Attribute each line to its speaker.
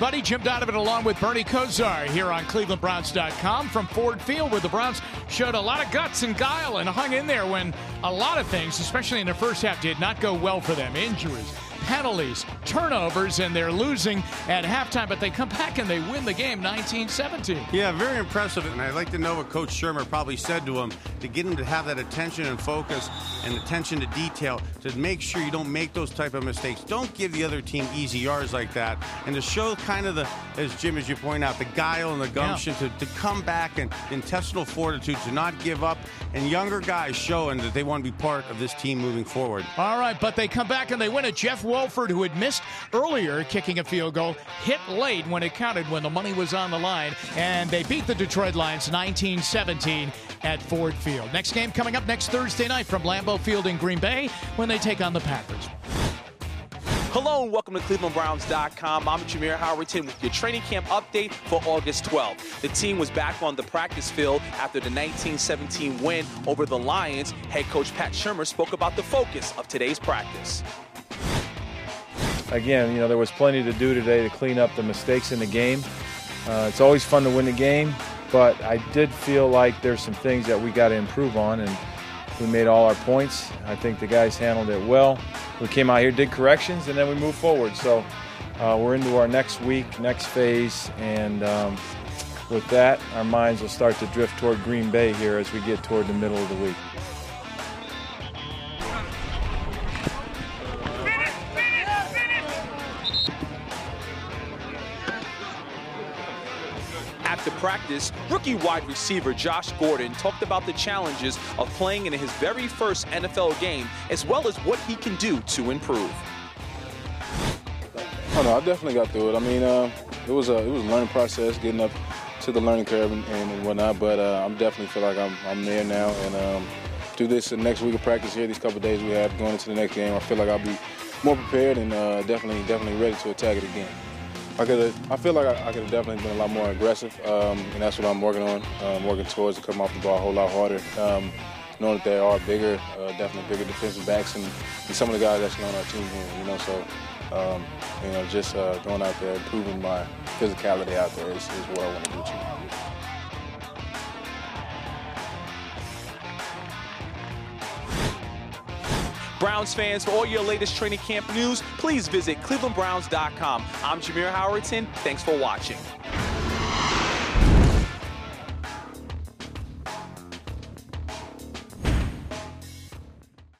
Speaker 1: everybody. Jim Donovan along with Bernie Kosar here on ClevelandBrowns.com from Ford Field, where the Browns showed a lot of guts and guile and hung in there when a lot of things, especially in the first half, did not go well for them. Injuries, penalties, turnovers, and they're losing at halftime, but they come back and they win the game 19-17.
Speaker 2: Yeah, very impressive, and I'd like to know what Coach Shermer probably said to him to get him to have that attention and focus and attention to detail to make sure you don't make those type of mistakes. Don't give the other team easy yards like that, and to show kind of the, as Jim, as you point out, the guile and the gumption to come back and intestinal fortitude, to not give up, and younger guys showing that they want to be part of this team moving forward.
Speaker 1: All right, but they come back and they win it. Jeff Wolford, who had missed earlier kicking a field goal, hit late when it counted, when the money was on the line, and they beat the Detroit Lions 19-17 at Ford Field. Next game coming up next Thursday night from Lambeau Field in Green Bay when they take on the Packers.
Speaker 3: Hello and welcome to ClevelandBrowns.com. I'm Jameer Howerton with your training camp update for August 12th. The team was back on the practice field after the 19-17 win over the Lions. Head coach Pat Shurmur spoke about the focus of today's practice.
Speaker 4: Again, there was plenty to do today to clean up the mistakes in the game. It's always fun to win the game, but I did feel like there's some things that we got to improve on, and we made all our points. I think the guys handled it well. We came out here, did corrections, and then we moved forward. So we're into our next week, next phase, and with that, our minds will start to drift toward Green Bay here as we get toward the middle of the week.
Speaker 3: After practice, rookie wide receiver Josh Gordon talked about the challenges of playing in his very first NFL game, as well as what he can do to improve.
Speaker 5: Oh no, I definitely got through it. I mean, it was a learning process, getting up to the learning curve and whatnot. But I definitely feel like I'm there now, and through this next week of practice here, these couple of days we have going into the next game, I feel like I'll be more prepared and definitely ready to attack it again. I feel like I could have definitely been a lot more aggressive, and that's what I'm working on, working towards to come off the ball a whole lot harder, knowing that there are definitely bigger defensive backs and some of the guys actually on our team here, so, just going out there, improving my physicality out there is what I want to do too.
Speaker 3: Browns fans, for all your latest training camp news, please visit ClevelandBrowns.com. I'm Jameer Howerton. Thanks for watching.